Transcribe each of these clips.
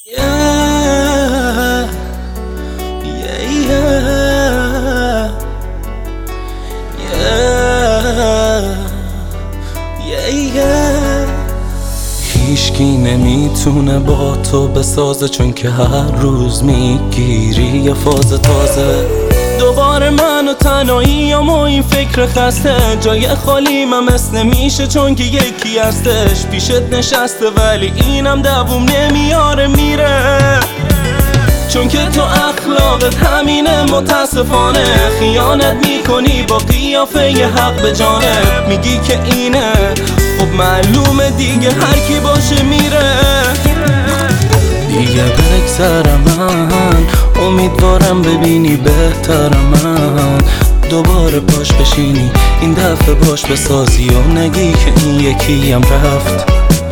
Yeah, yeah, yeah, yeah, yeah. هیچکی نمیتونه با تو بسازه، چون که هر روز میگیری یه فاز تازه. دوباره من و تنهاییم و این فکر خسته، جای خالی ممس نمیشه چون که یکی هستش پیشت نشسته، ولی اینم دووم نمیاره میره، چون که تو اخلاقت همینه. متاسفانه خیانت میکنی با قیافه ی حق به جانب، میگی که اینه، خب معلومه دیگه هر کی باشه میره. دیگه بگذرم من، امیدوارم ببینی بهتر من، دوباره پاش بشینی این دفعه باش بسازی و نگی که این یکیم رفت.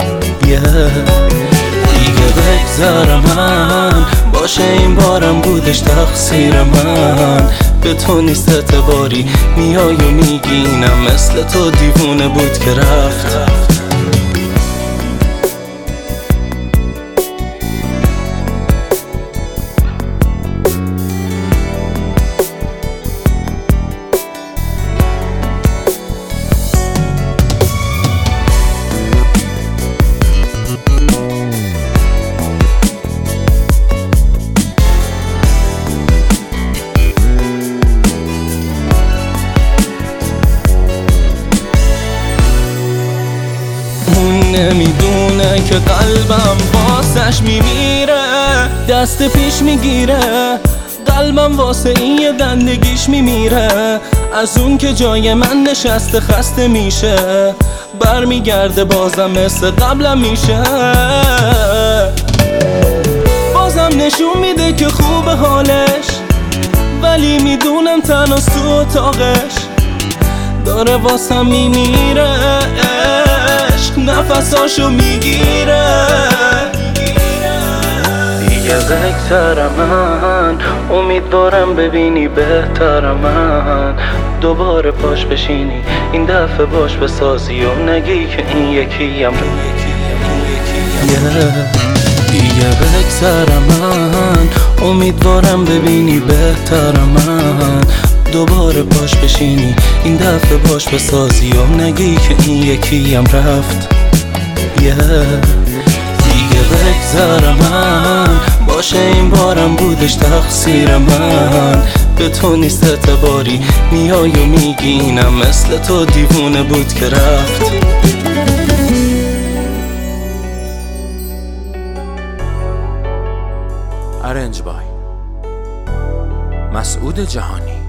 دیگه بگذرم من، باشه این بارم بودش تقصیر من، به تو نیست اعتباری، میای و میگینم مثل تو دیوونه بود که رفت. نمیدونه که قلبم واسش میمیره، دست پیش میگیره، قلبم واسه این یه دندگیش میمیره. از اون که جای من نشسته خسته میشه، برمیگرده بازم مثل قبلم میشه، بازم نشون میده که خوب حالش، ولی میدونم تنهاست تو اتاقش، داره واسم میمیره، نفساشو میگیره. دیگه بگذرم من، امیدوارم ببینی بهتر من، دوباره پاش بشینی این دفعه باش بسازی و نگی که این یکیم. دیگه بگذرم من، امیدوارم ببینی بهتر من، دوباره پاش بشینی این دفعه باش بسازی و نگی که این یکیم رفت. دیگه بگذرم من، باشه این بارم بودش تقصیر من، به تو نیست اعتباری، میای و میگینم مثل تو دیوونه بود که رفت. ارنج بای مسعود جهانی.